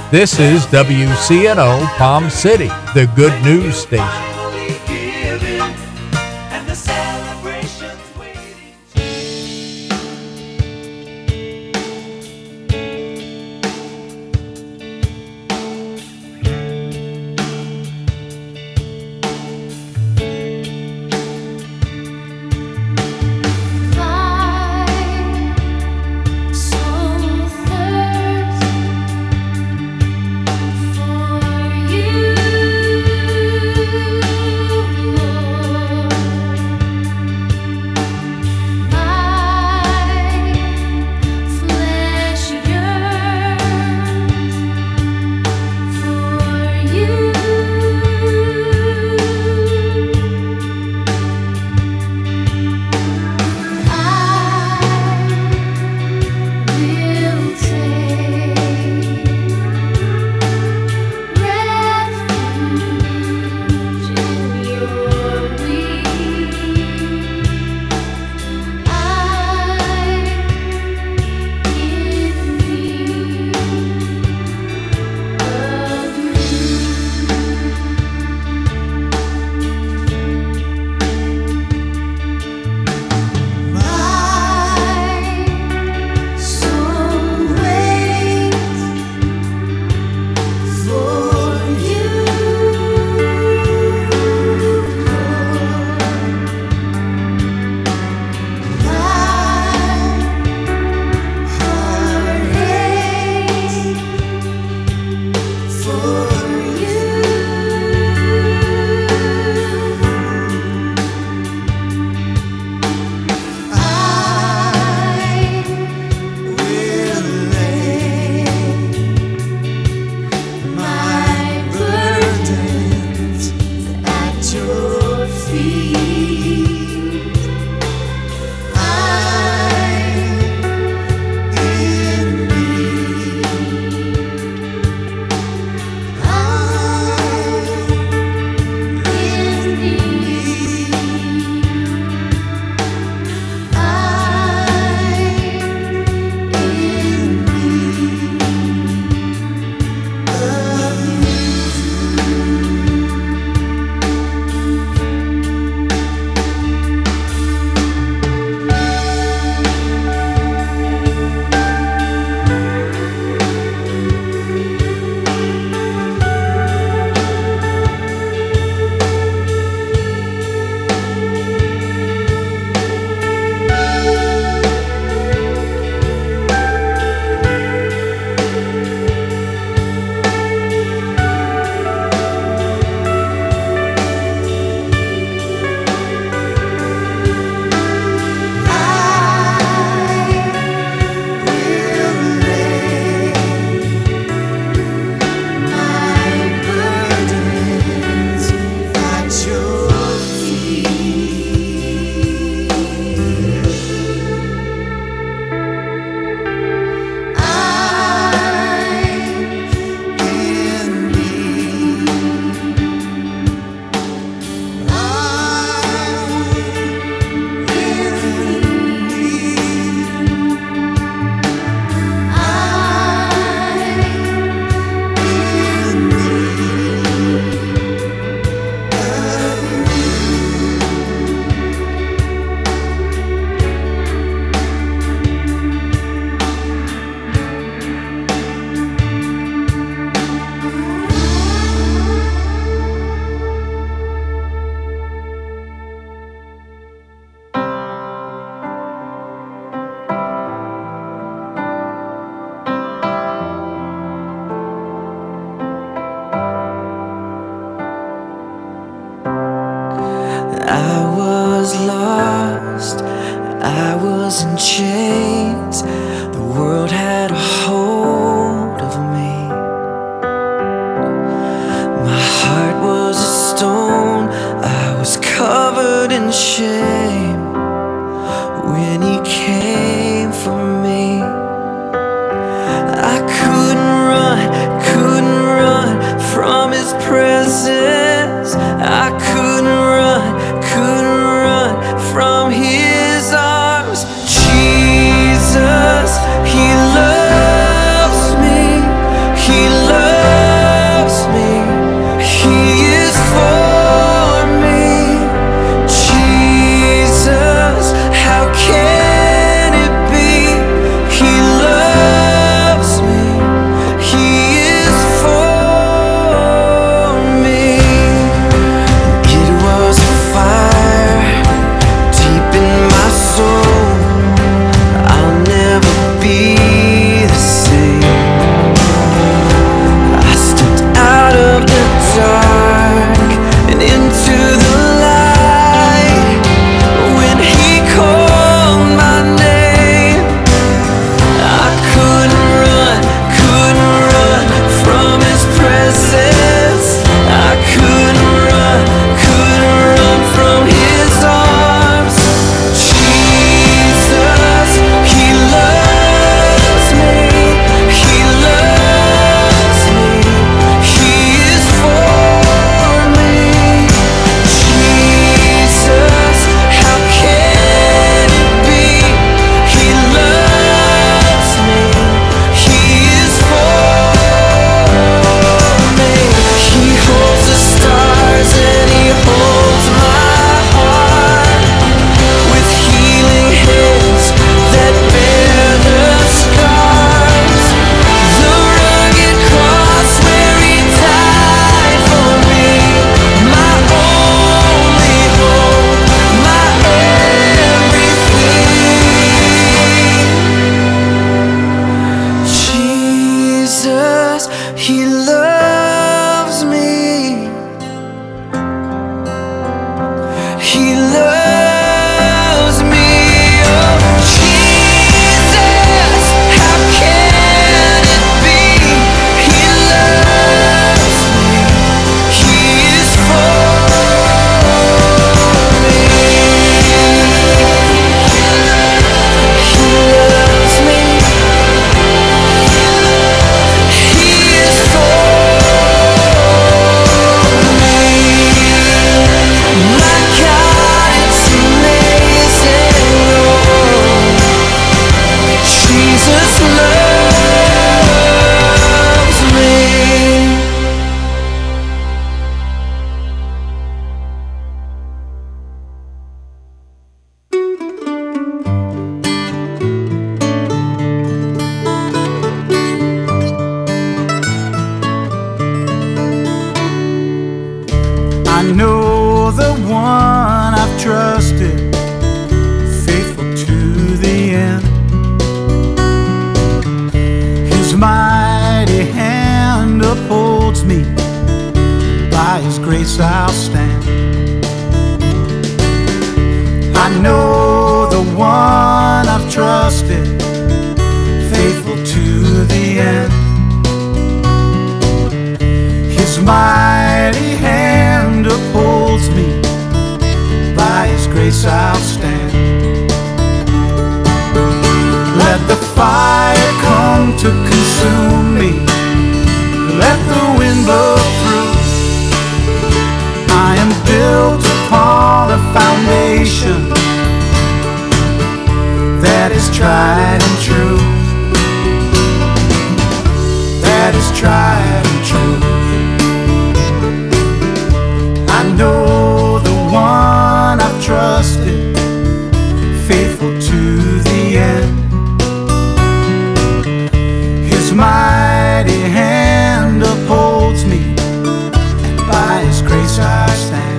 This is WCNO Palm City, the good news station. was in chains, the world had a hold of me. My heart was a stone, I was covered in shame when he came for me. I couldn't run from his presence. I couldn't run from his arms. Jesus, he loves me. 'cause He loves me. He loves me. Oh Jesus, how can it be? He loves me. He is for me. He loves me. He is for me. My God, it's amazing. Jesus loves me. I know the one I've trusted, faithful to the end. His mighty hand upholds me, by His grace I'll stand. I know the one I've trusted, faithful to the end. His mighty hand upholds me, by His grace I'll stand. Let the fire come to consume me, let the wind blow through. I am built upon a foundation that is tried and true, that is tried and true. I know the one I've trusted, faithful to the end. His mighty hand upholds me, and by His grace I stand.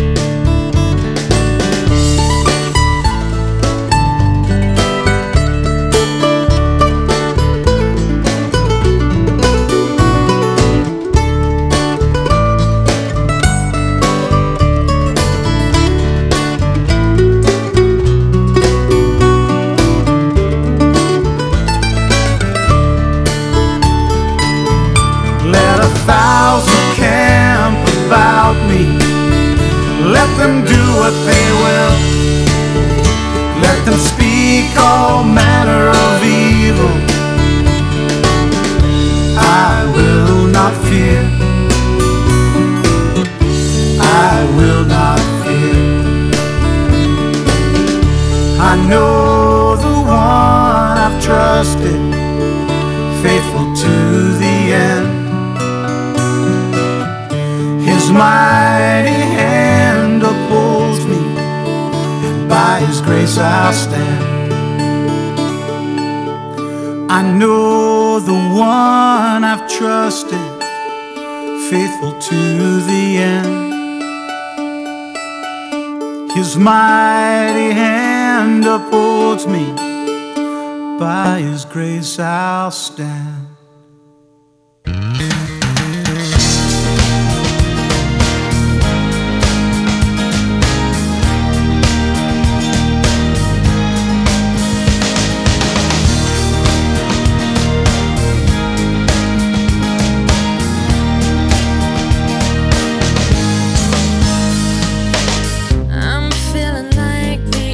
Thousand camp about me, let them do what they will. Let them speak all manner of evil. I will not fear, I will not fear. I know the one I've trusted, faithful to the end. His mighty hand upholds me, and by His grace I'll stand. I know the one I've trusted, faithful to the end. His mighty hand upholds me, by His grace I'll stand.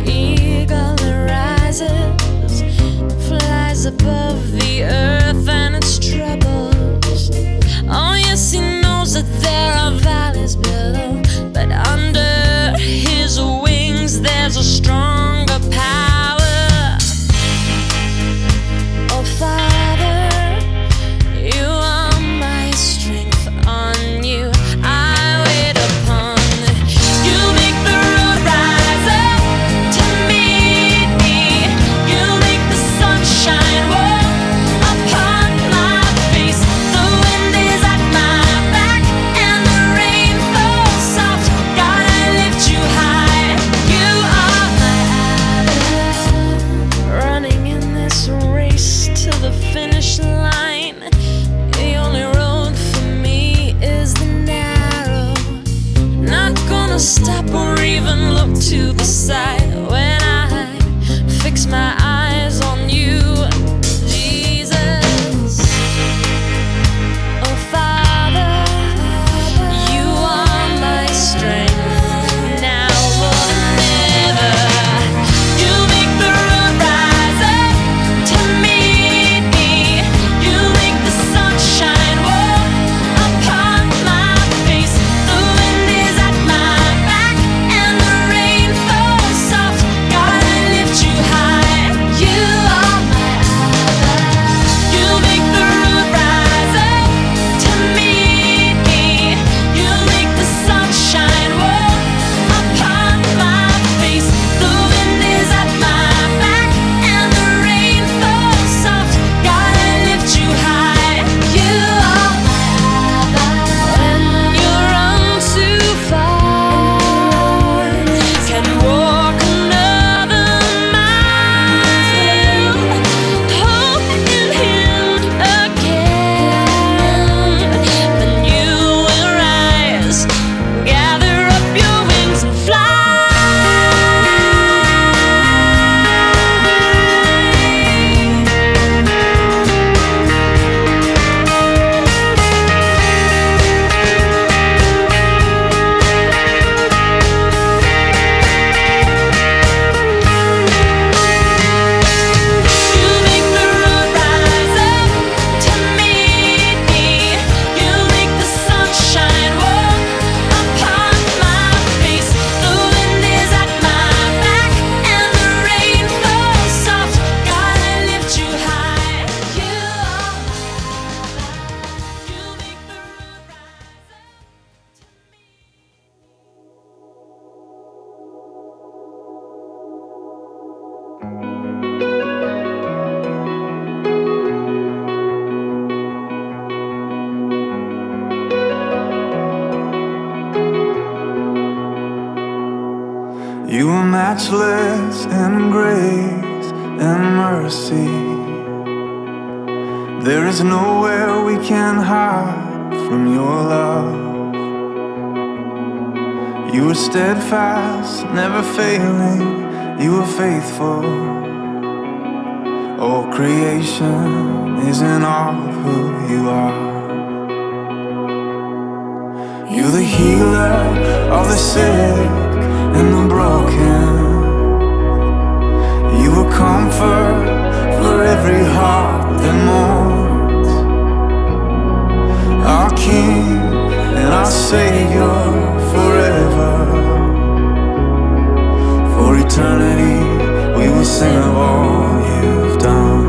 Above the earth and sight when I fix my eyes on you, Jesus. Oh Father, you are my strength now more than ever. You make the road rise up to meet me. You make the sunshine walk upon my face. The wind is at my back and the rain falls soft. God, I lift you high. You are my Abba. You make the road rise up to meet me. You make the sunshine walk upon my face. The wind is at my back and the rain falls soft. God, I lift you high. You are my Abba. When you run too far, can walk another mile. Hope in Him again. Then you will rise, gather up your wings and fly. You make the road rise up to meet me. You make the sunshine walk upon my face. The wind is at my back and the rain falls soft. God, I lift you high. You are my Abba. You make the road rise up to meet me. You are matchless in grace and mercy. There is nowhere we can hide from your love. You are steadfast, never failing. You are faithful. All creation is in awe of who you are. You're the healer of the sick and the broken. You are comfort for every heart that mourns. Our King and our Savior forever. For eternity we will sing of all you've done.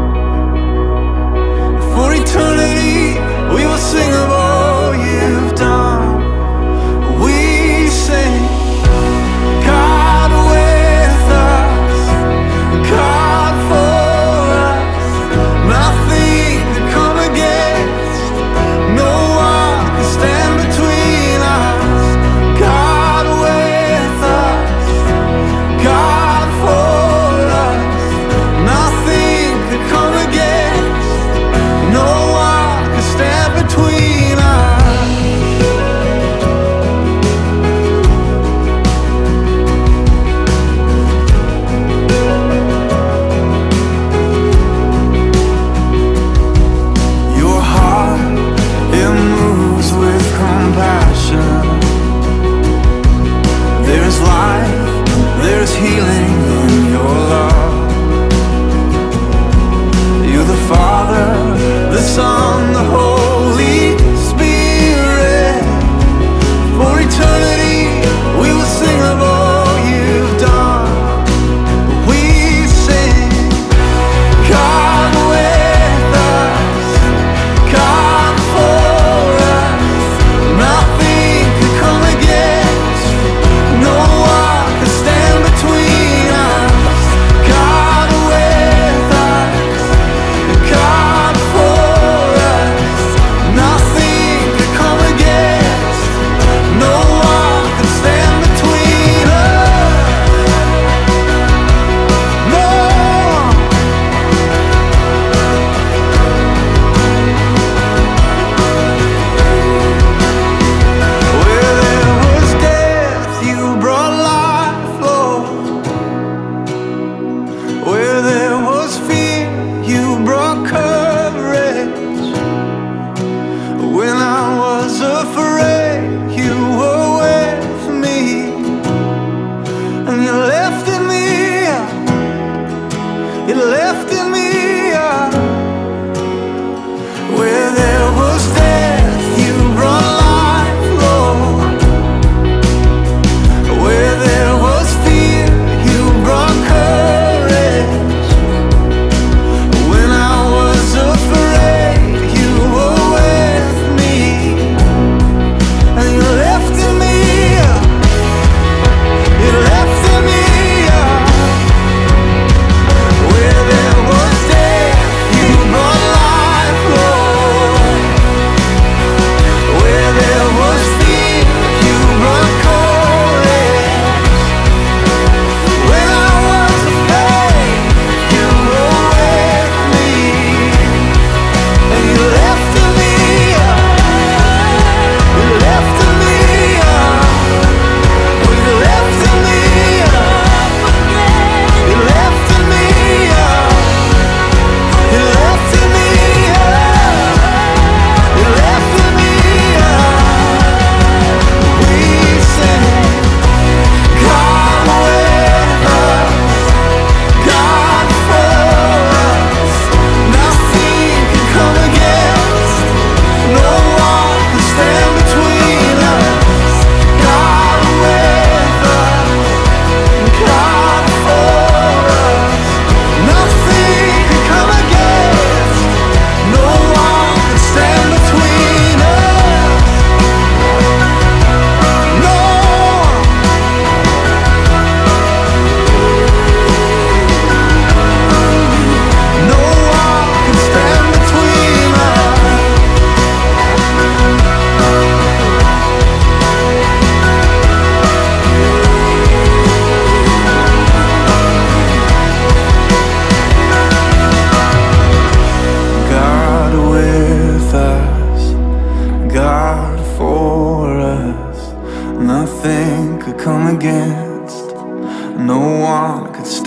For eternity we will sing of all you've done. We sing, God with us, God for us, nothing to come against, no one can stand between us. God with us, God for us,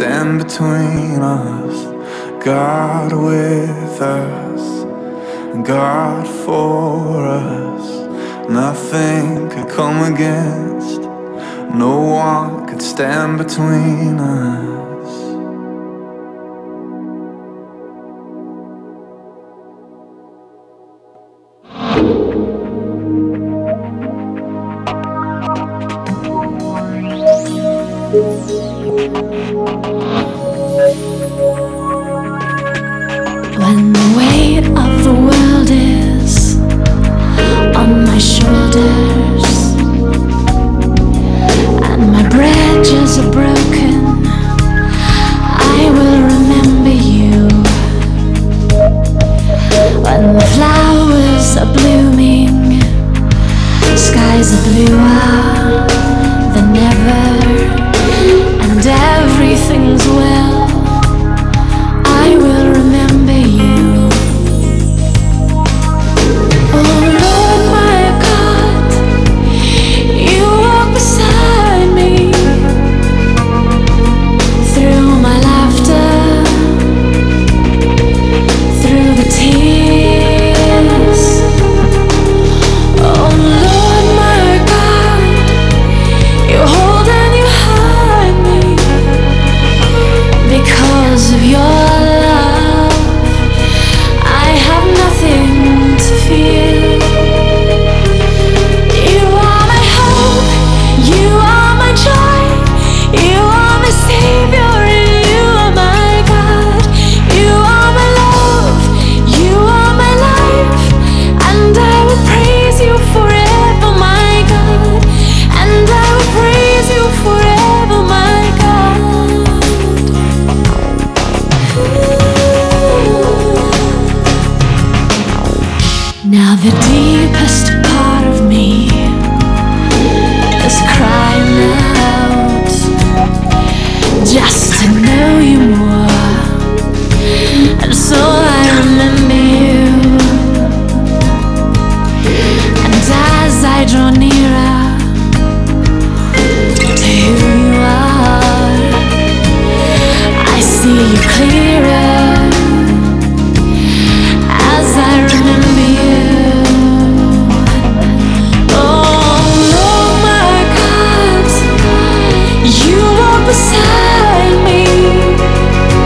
stand between us. God with us, God for us. Nothing could come against, no one could stand between us. When the weight of the world is on my shoulders and my bridges are broken, I will remember you. When the flowers are blooming, skies are bluer than ever, and everything's well, I will remember you. Oh Lord my God, you walk beside me through my laughter, through the tears. Oh Lord my God, you hold and you hide me because of your love. I have nothing to fear. You are my hope, you are my joy, you are my Savior, and you are my God. You are my love, you are my life, and I will praise you forever, my God. And I will praise you forever, my God. Now the deepest part of me is crying out just to know you more, and so I remember you. And as I draw nearer to who you are, I see you clearer as I remember you. Oh Lord my God, you walk beside me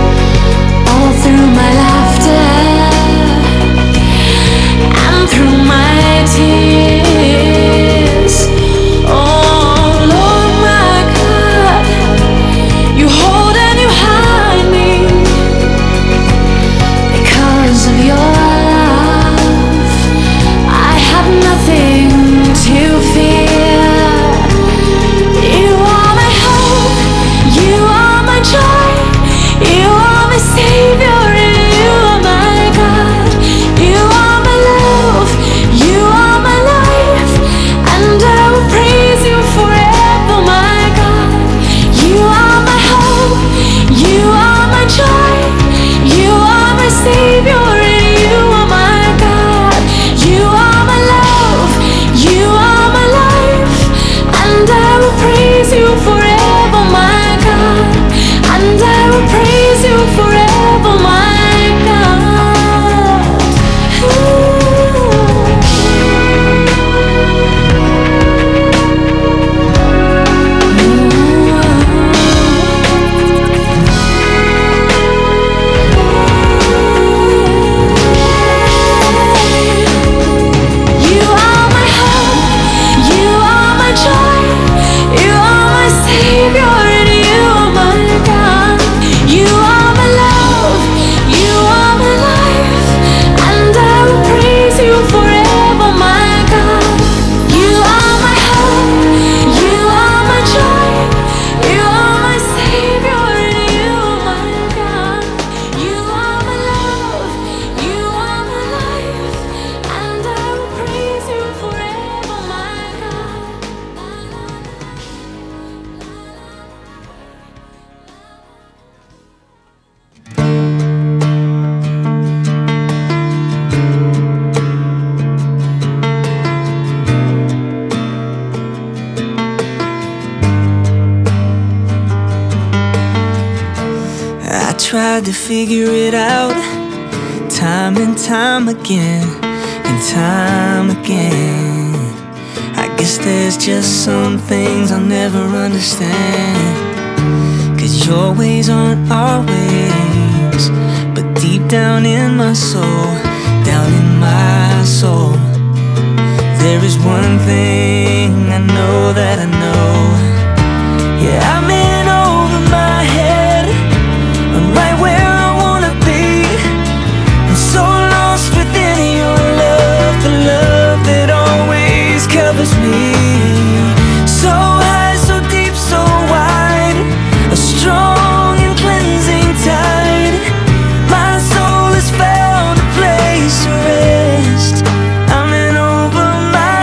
to figure it out, time and time again, and time again. I guess there's just some things I'll never understand, 'cause your ways aren't our ways. But deep down in my soul, down in my soul, there is one thing I know that I know. Yeah, I'm in over my head, I'm right where I wanna be. I'm so lost within your love, the love that always covers me. So high, so deep, so wide, a strong and cleansing tide. My soul has found a place to rest. I'm in over my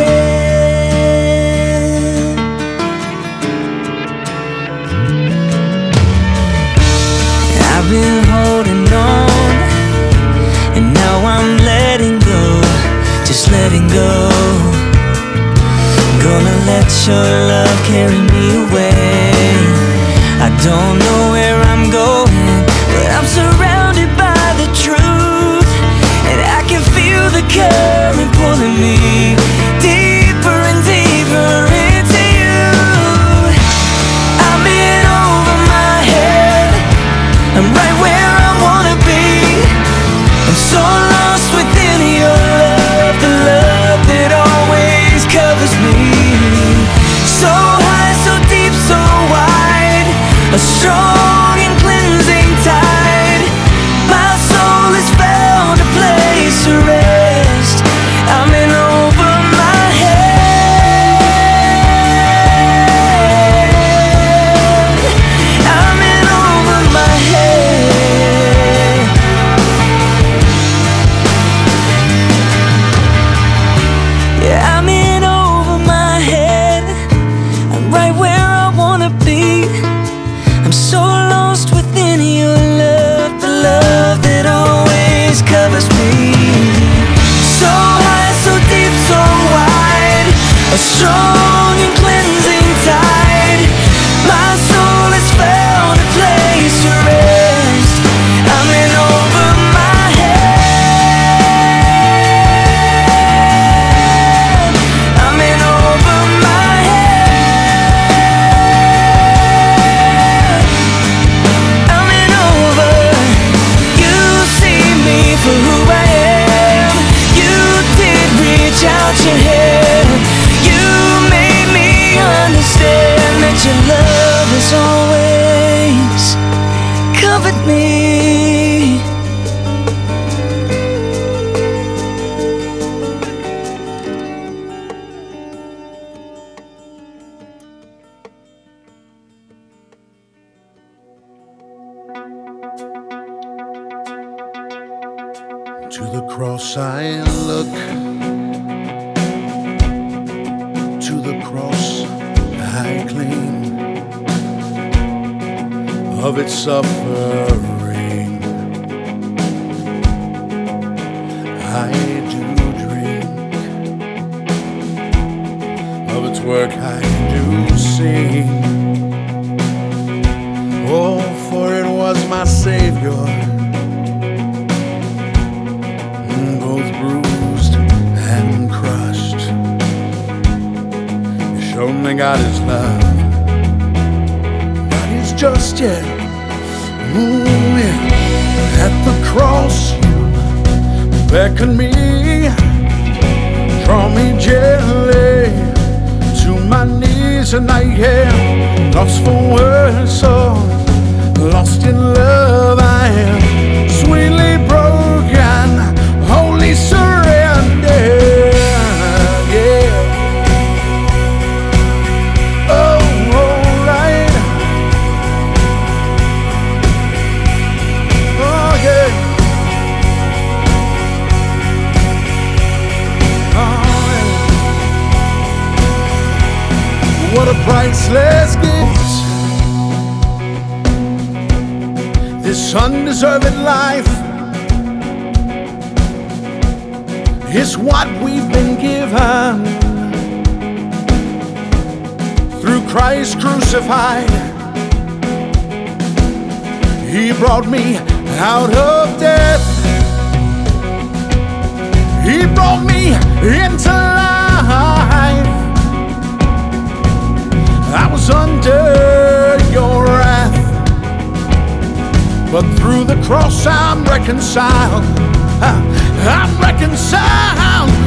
head. I've been holding on, and now I'm letting go, just letting go. Gonna let your love carry me away. I don't know where I'm going, but I'm surrounded by the truth, and I can feel the current pulling me deeper and deeper into you. I'm in over my head, I'm right where I wanna be. I'm so lost within your love, the love that always covers me. So high, so deep, so wide, a strong and cleansing tide. My soul has found a place to rest. I'm in over my head. I'm in over my head. Yeah, I'm in over my head, I'm right where I wanna be. I'm so lost within your love, the love that always covers me. So high, so deep, so wide, a strong and cleansing tide. My soul has found a place to rest. I'm in over my head. I'm in over my head. I'm in over. You see me for who I am. You did reach out your hand. You made me understand that your love has always covered me. To the cross I look, to the cross I cling, of its suffering I do drink, of its work I do sing. Oh, for it was my Savior, both bruised and crushed. He showed me God is love, God is just yet. Ooh, yeah. At the cross you beckon me, draw me gently to my knees, and I am lost for words, so lost in love I am, sweetly broken, wholly surrendered, yeah. Oh, all right. Oh, yeah. Oh, yeah. What a priceless gift, this undeserved life is what we've been given through Christ crucified. He brought me out of death. He brought me into life. I was under your wrath, but through the cross I'm reconciled. I'm reconciled.